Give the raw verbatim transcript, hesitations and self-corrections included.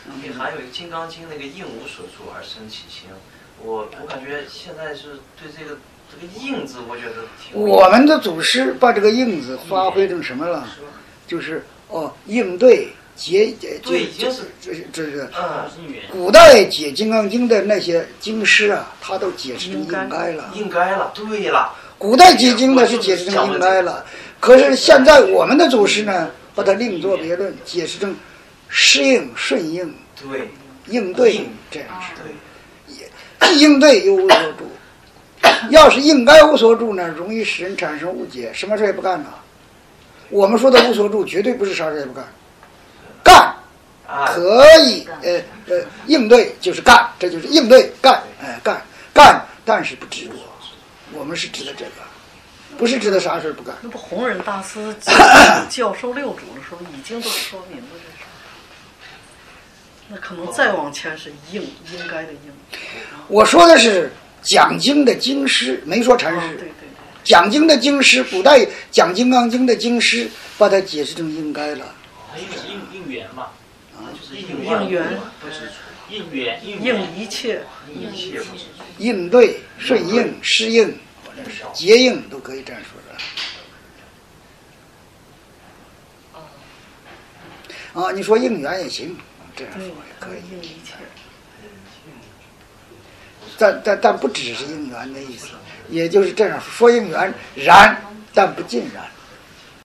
也还有一个《金刚经》那个应无所住而生其心，我我感觉现在是对这个这个应字，我觉得挺。 我们的祖师把这个应字发挥成什么了？就是哦，应对解解对， 这是这这是嗯， 古代解《金刚经》的那些经师啊，他都解释成应该了。 应该了，对了。 古代解经呢是解释成应该了，可是现在我们的祖师呢，把它另作别论，解释成适应、顺应、 对应对这样式。 对， 应对又无所住。要是应该无所住呢，容易使人产生误解，什么事也不干呢？我们说的无所住，绝对不是啥事也不干，干可以呃呃应对就是干，这就是应对干，哎干干，但是不执着。我们是指的这个，不是指的啥事不干。 那不弘忍大师教授六祖的时候已经都说明了这事，那可能再往前是应应该的应。 我说的是讲经的经师，没说禅师。 哦、对对对。 讲经的经师，古代讲《金刚经》的经师，把它解释成应该了。 它就是应应缘嘛， 啊，就是应缘， 不是应缘应应一切， 应一切不是应对、顺应、适应、结应都可以这样说的。啊，你说应缘也行，这样说也可以。 应一切。 但但但不只是应缘的意思，也就是这样说应缘，然但不尽然。